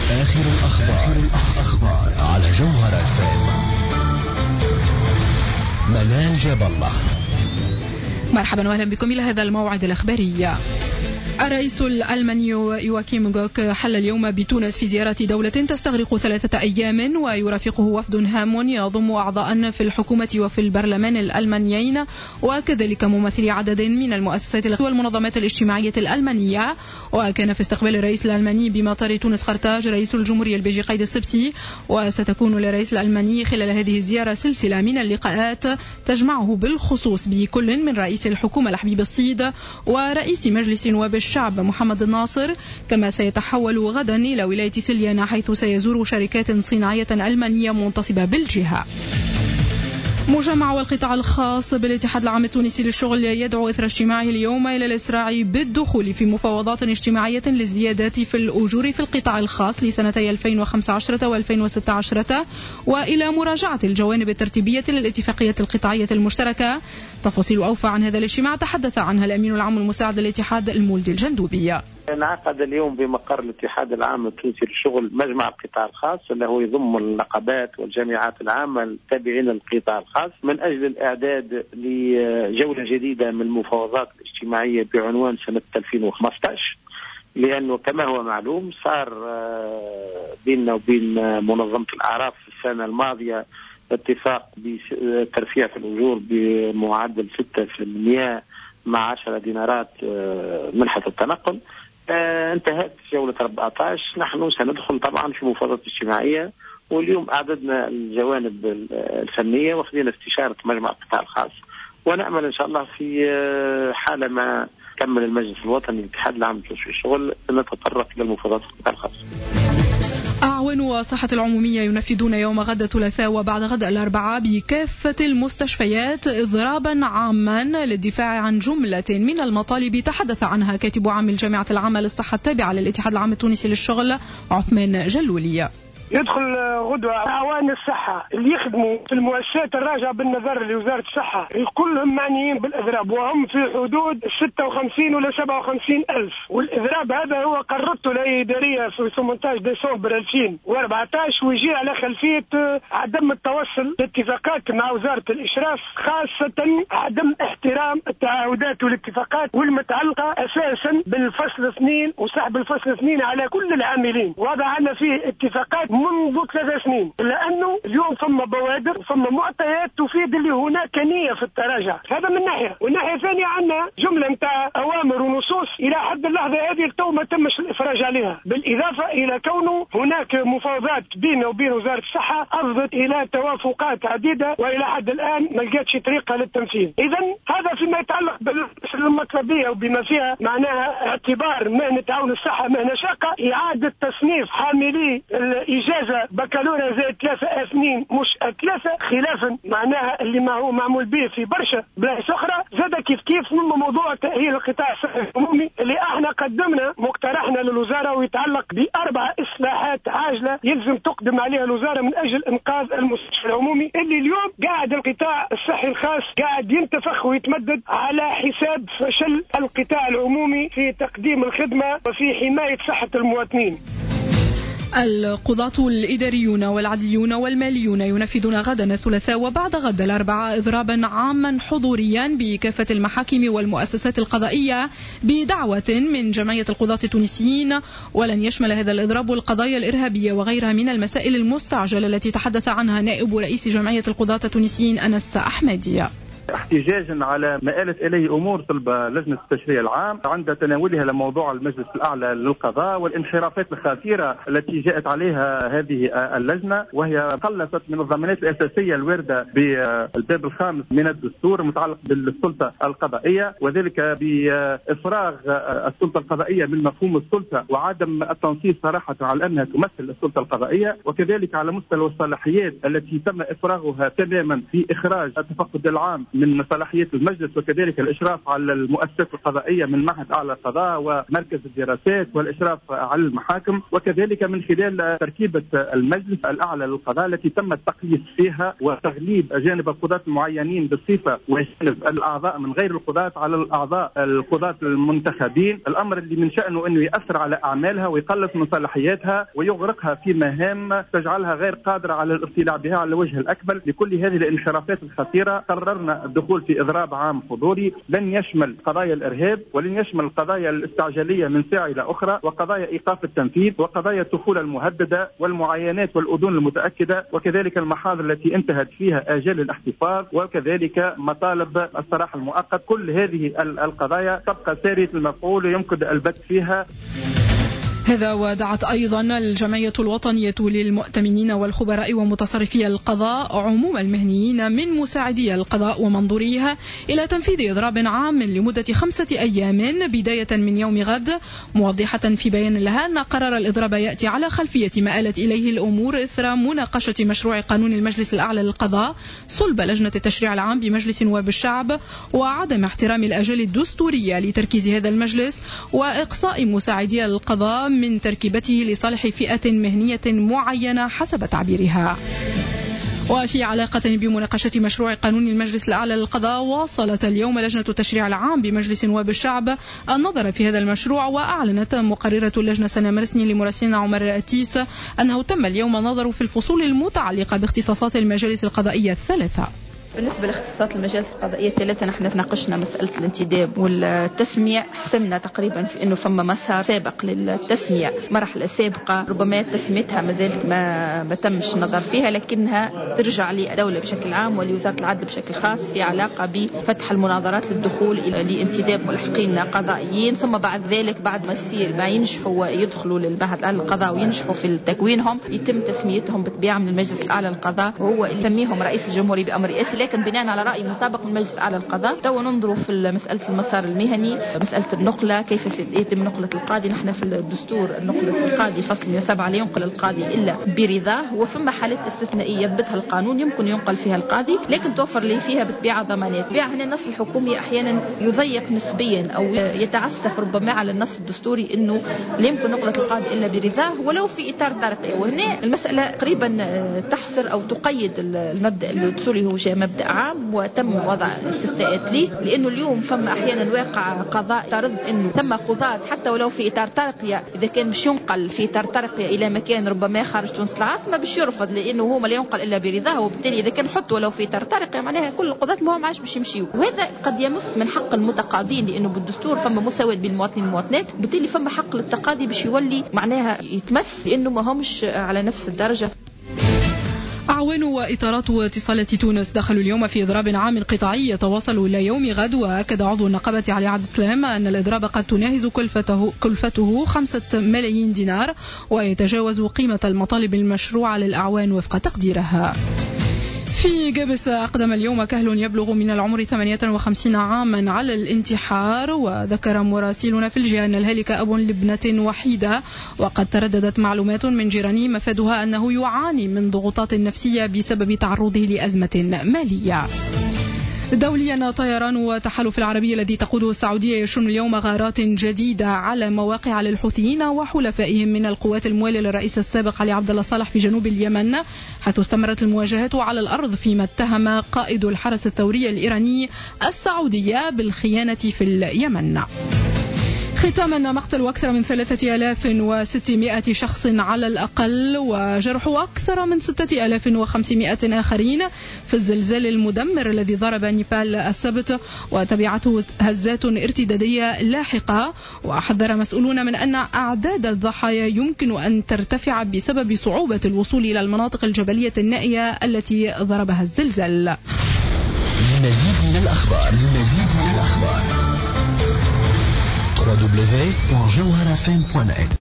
آخر الأخبار على جوهرة FM. منال جاب الله. مرحبا واهلا بكم إلى هذا الموعد الأخباري. الرئيس الألماني يواكيم غوك حل اليوم بتونس في زيارة دولة تستغرق 3 أيام، ويرافقه وفد هام يضم أعضاء في الحكومة وفي البرلمان الألمانيين، وكذلك ممثلي عدد من المؤسسات والمنظمات الاجتماعية الألمانية. وكان في استقبال الرئيس الألماني بمطار تونس خرطاج رئيس الجمهورية البلجيكي قايد السبسي. وستكون للرئيس الألماني خلال هذه الزيارة سلسلة من اللقاءات تجمعه بالخصوص بكل من رئيس الحكومة لحبيب الصيد ورئيس مجلس نواب الشعب محمد الناصر. كما سيتحول غدا إلى ولاية سليانة، حيث سيزور شركات صناعية ألمانية منتصبة بالجهة. مجمع والقطاع الخاص بالاتحاد العام التونسي للشغل يدعو إثر اجتماعه اليوم إلى الإسراع بالدخول في مفاوضات اجتماعية للزيادات في الأجور في القطاع الخاص لسنتي 2015 و2016، وإلى مراجعة الجوانب الترتيبية للاتفاقية القطاعية المشتركة. تفاصيل أوفى عن هذا الاجتماع تحدث عنها الأمين العام المساعد للاتحاد المولدي الجندوبي. انعقد اليوم بمقر الاتحاد العام التونسي للشغل مجمع القطاع الخاص، اللي هو يضم النقابات والجامعات العامة التابعين للقطاع الخاص، من أجل الإعداد لجولة جديدة من المفاوضات الاجتماعية بعنوان سنة 2015. لأنه كما هو معلوم صار بيننا وبين منظمة الأعراف في السنة الماضية اتفاق بترفيع في الأجور بمعدل 6% مع 10 دينارات منحة التنقل. انتهت جولة 14. نحن سندخل طبعا في مفاوضات اجتماعية، واليوم أعددنا الجوانب الفنية واخذين استشارة مجمع القطاع الخاص، ونأمل إن شاء الله في حالة ما كمل المجلس الوطني للاتحاد العام التونسي للشغل نتطرق للمفاوضات القطاع الخاص. أعوان الصحة العمومية ينفذون يوم غد الثلاثاء وبعد غد الأربعاء بكافة المستشفيات إضرابا عاما للدفاع عن جملة من المطالب تحدث عنها كاتب عام الجامعة العامة للصحة التابعة للاتحاد العام التونسي للشغل عثمان جلولي. يدخل غدوة أعوان الصحة اللي يخدموا في المؤسسات الراجعة بالنظر لوزارة الصحة كلهم معنيين بالإضراب، وهم في حدود 56 ولا 57 ألف. والإضراب هذا هو قررته الهيئة الإدارية في 18 ديسمبر 2014، ويجي على خلفية عدم التوصل لاتفاقات مع وزارة الإشراف، خاصة عدم احترام التعهدات والاتفاقات والمتعلقة أساسا بالفصل 2 وسحب الفصل 2 على كل العاملين. وضعنا فيه اتفاقات منذ 3 سنين، لأنه اليوم ثم بوادر وثم معطيات تفيد اللي هناك نية في التراجع. هذا من ناحية، والناحية الثانية عندنا جملة متاع أوامر ونصوص إلى حد اللحظة هذه التو ما تمش الإفراج عليها، بالإضافة إلى كونه هناك مفاوضات بيننا وبين وزارة الصحة أفضت إلى توافقات عديدة، وإلى حد الآن ما لقيتش طريقة للتنفيذ. إذا هذا فيما يتعلق بالمطلبية وبما فيها معناها اعتبار مهنة عون الصحة مهنة شاقة، إعادة تصنيف حاملي إجازة بكالوريا زي 3 سنين مش 3، خلافا معناها اللي ما هو معمول به في برشا بلايص أخرى. زاد كيف من موضوع تأهيل القطاع الصحي العمومي اللي احنا قدمنا مقترحنا للوزارة، ويتعلق ب4 إصلاحات عاجلة يلزم تقدم عليها الوزارة من أجل إنقاذ المستشفى العمومي، اللي اليوم قاعد القطاع الصحي الخاص قاعد ينتفخ ويتمدد على حساب فشل القطاع العمومي في تقديم الخدمة وفي حماية صحة المواطنين. القضاة الإداريون والعدليون والماليون ينفذون غدا الثلاثاء وبعد غد الأربعاء إضرابا عاما حضوريا بكافة المحاكم والمؤسسات القضائية بدعوة من جمعية القضاة التونسيين. ولن يشمل هذا الإضراب القضايا الإرهابية وغيرها من المسائل المستعجلة التي تحدث عنها نائب رئيس جمعية القضاة التونسيين أنس أحمدية. احتجاجا على ما آلت إليه أمور طلب لجنة التشريع العام عند تناولها لموضوع المجلس الأعلى للقضاء والانحرافات الخطيرة التي جاءت عليها هذه اللجنة، وهي قلصت من الضمانات الأساسية الواردة بالباب الخامس من الدستور المتعلق بالسلطة القضائية، وذلك بإفراغ السلطة القضائية من مفهوم السلطة وعدم التنصيص صراحة على أنها تمثل السلطة القضائية، وكذلك على مستوى الصلاحيات التي تم إفراغها تماما في إخراج التفقد العام من صلاحية المجلس، وكذلك الإشراف على المؤسسات القضائية من معهد أعلى القضاء ومركز الدراسات والإشراف على المحاكم، وكذلك من خلال خلال تركيبة المجلس الأعلى للقضاء التي تم التقييس فيها وتغليب أجانب القضاة المعينين بالصفة وجانب الأعضاء من غير القضاة على الأعضاء القضاة المنتخبين، الأمر اللي من شأنه أنه يأثر على أعمالها ويقلص من صلاحياتها ويغرقها في مهام تجعلها غير قادرة على الاطلاع بها على الوجه الأكبر. لكل هذه الانحرافات الخطيرة قررنا الدخول في إضراب عام حضوري لن يشمل قضايا الإرهاب ولن يشمل القضايا الاستعجالية من ساعة إلى أخرى وقضايا إيقاف التنفيذ وقضايا الطفولة المهددة والمعاينات والأذون المتأكدة وكذلك المحاضر التي انتهت فيها آجال الاحتفاظ وكذلك مطالب الصراحة المؤقت. كل هذه القضايا تبقى سارية المفعول ويمكن البت فيها. هذا ودعت أيضا الجمعية الوطنية للمؤتمنين والخبراء ومتصرفي القضاء عموم المهنيين من مساعدي القضاء ومنظوريها إلى تنفيذ إضراب عام لمدة 5 أيام بداية من يوم غد، موضحة في بيان لها أن قرار الإضراب يأتي على خلفية ما آلت إليه الأمور إثر مناقشة مشروع قانون المجلس الأعلى للقضاء صلب لجنة التشريع العام بمجلس نواب الشعب وعدم احترام الآجال الدستورية لتركيز هذا المجلس وإقصاء مساعدي القضاء من تركيبته لصالح فئة مهنية معينة حسب تعبيرها. وفي علاقة بمناقشة مشروع قانون المجلس الأعلى للقضاء، واصلت اليوم لجنة التشريع العام بمجلس نواب الشعب النظر في هذا المشروع، وأعلنت مقررة اللجنة سنة مرسني لمراسلنا عمر التيس أنه تم اليوم النظر في الفصول المتعلقة باختصاصات المجالس القضائية الثلاثة. بالنسبة لاختصاصات المجالس القضائية الثلاثة نحن ناقشنا مسألة الانتداب والتسميع، حسمنا تقريبا في أنه فما مسار سابق للتسميع مرحلة سابقة ربما تسميتها ما زالت ما تمش نظر فيها، لكنها ترجع للدولة بشكل عام ولوزارة العدل بشكل خاص في علاقة بفتح المناظرات للدخول إلى لانتداب ملحقين قضائيين، ثم بعد ذلك بعد ما ينجحوا ويدخلوا للمعهد الأعلى للقضاء وينجحوا في تكوينهم يتم تسميتهم بالطبيعة من المجلس الأعلى للقضاء، وهو اللي يسميهم رئيس الجمهورية بأمر رئاسي، لكن بناء على رأي مطابق من المجلس الأعلى للقضاء. تو ننظروا في مسألة المسار المهني، مسألة النقلة كيف يتم نقلة القاضي. نحن في الدستور نقلة القاضي فصل 107 لا ينقل القاضي إلا برضاه، وفما حالات استثنائية يثبتها القانون يمكن ينقل فيها القاضي لكن توفر لي فيها بالطبيعة ضمانات. بالطبيعة هنا النص الحكومي أحيانا يضيق نسبيا أو يتعسف ربما على النص الدستوري إنه لا يمكن نقلة القاضي إلا برضاه ولو في إطار طارئ، وهنا المسألة تقريبا تحصر أو تقيد المبدأ الدستوري هو مبدأ عام وتم وضع استثناءات ليه، لأنه اليوم فما أحيانا واقع قضاء ترد أنه ثم قضاة حتى ولو في إطار ترقية إذا كان مش ينقل في إطار ترقية إلى مكان ربما خارج تونس العاصمة باش يرفض لأنه هو ما لا ينقل إلا برضاه، وبالتالي إذا كان حط ولو في إطار ترقية معناها كل القضاة ما هم عاش باش يمشيوا، وهذا قد يمس من حق المتقاضين لأنه بالدستور فما مساواة بين المواطنين والمواطنات، بالتالي فما حق للتقاضي باش يولي معناها يتمس لأنه ما همش على نفس الدرجة. أعوان وإطارات واتصالات تونس دخلوا اليوم في إضراب عام قطاعي يتواصل إلى يوم غد، وأكد عضو النقابة علي عبد السلام أن الإضراب قد تناهز كلفته 5 ملايين دينار ويتجاوز قيمة المطالب المشروعة للأعوان وفق تقديرها. في قبس أقدم اليوم كهل يبلغ من العمر 58 عاما على الانتحار، وذكر مراسلون في الجهة أن الهالك أب لابنة وحيدة، وقد ترددت معلومات من جيرانه مفادها أنه يعاني من ضغوطات نفسية بسبب تعرضه لأزمة مالية. دوليا، طيران وتحالف العربي الذي تقوده السعودية يشن اليوم غارات جديدة على مواقع للحوثيين وحلفائهم من القوات الموالية للرئيس السابق علي عبد الله صالح في جنوب اليمن، حيث استمرت المواجهات على الأرض، فيما اتهم قائد الحرس الثوري الإيراني السعودية بالخيانة في اليمن. ختاما، مقتل أكثر من 3600 شخص على الأقل وجرح أكثر من 6500 آخرين في الزلزال المدمر الذي ضرب نيبال السبت، وتبعته هزات ارتدادية لاحقة، وحذر مسؤولون من أن أعداد الضحايا يمكن أن ترتفع بسبب صعوبة الوصول إلى المناطق الجبلية النائية التي ضربها الزلزال. لمزيد من الأخبار www.jawharafm.net